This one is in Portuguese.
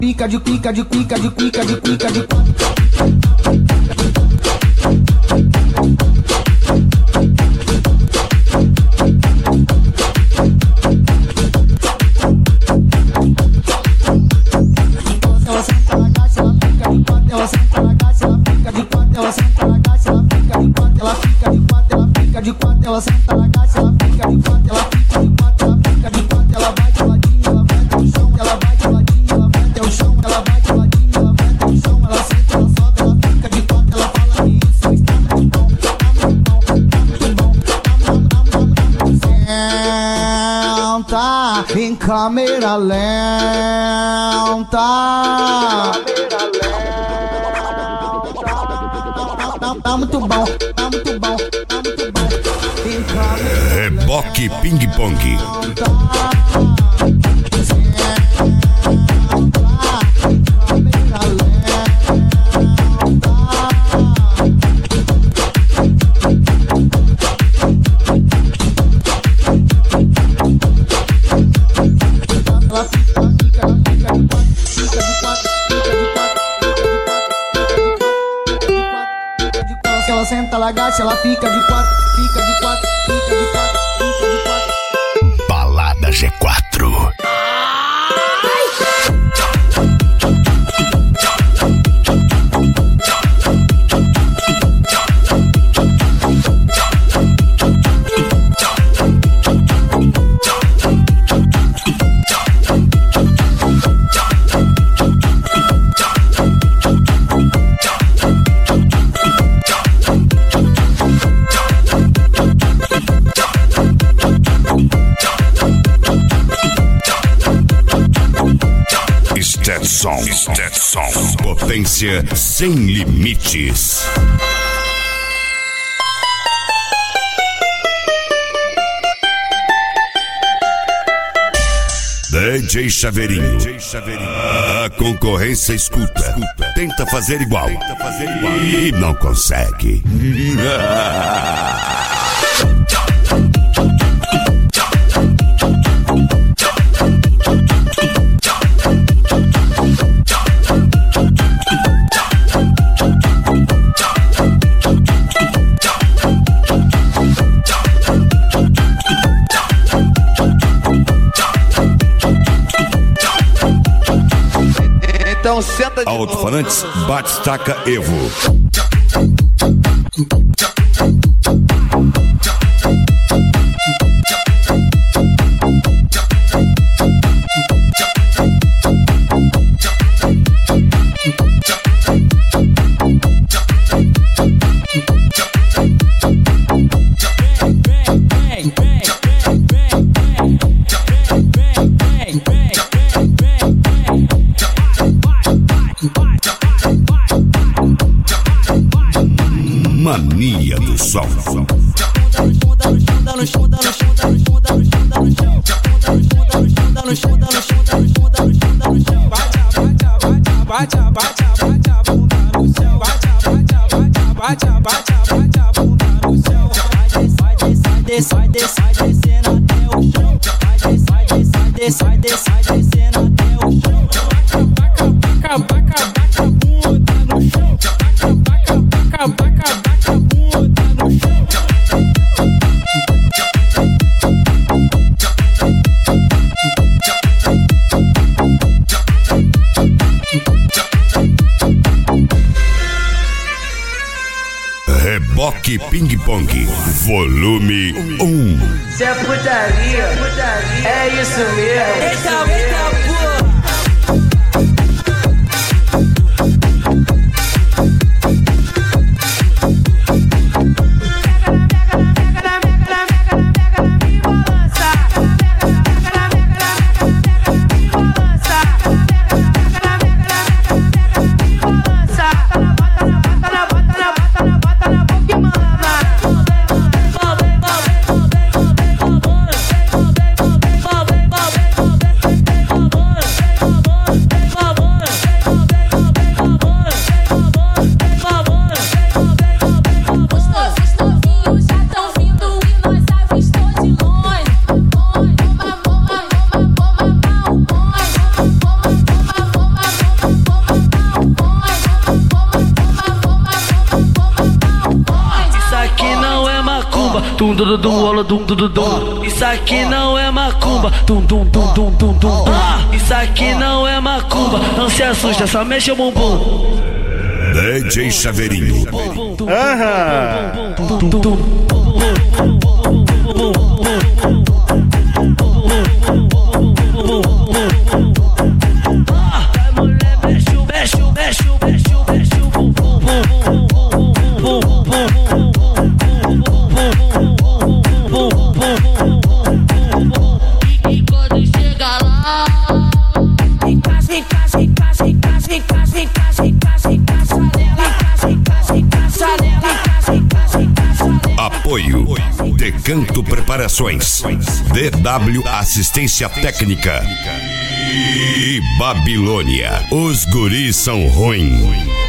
pica de pica de pica de pica de pica de ela senta na gacha, ela fica de quatro, ela senta na gacha, ela fica de quatro, ela senta na gacha, ela fica de quatro, ela fica de quatro, ela fica de quatro, ela senta na gacha, ela fica de quatro, ela fica de quatro, ela fica de quatro, ela vai de ladinho, ela vai até o chão, ela vai de ladinho, ela vai até o chão, ela vai de ladinho, ela vai até o chão, ela senta, ela sobe, ela fica de quatro, ela fala que isso está muito bom, tá muito bom, tá muito bom, senta em câmera lenta. Tá muito bom, tá muito bom, tá muito bom. Reboque Ping Pong. Ela senta, ela agacha, ela fica de quatro, fica de quatro, fica de quatro, fica de quatro. Balada G4. Stetson, potência sem limites. DJ Chaveirinho. A concorrência escuta. Tenta fazer igual. E não consegue. Então senta de Alto-falantes, Batistaca Evo. Mania do Sol. Sai descendo até o chão. Sai descendo até o chão. Baca bunda no chão. Baca bunda no chão. Reboque Ping Pong, volume 1. Se é putaria, é isso mesmo. Eita, porra! Tum dum dum rola dum dum dum. Isso aqui não é macumba. Tum dum dum dum dum dum. Isso aqui não é macumba. Não se assusta, só mexe o bumbum. DJ Chaveirinho. E quando chega lá, em casa, em casa, em casa, em casa, em casa, em casa, em casa, em casa, em casa, em casa, em casa, em casa. Apoio Decanto Preparações, DW Assistência Técnica e Babilônia. Os guris são ruins.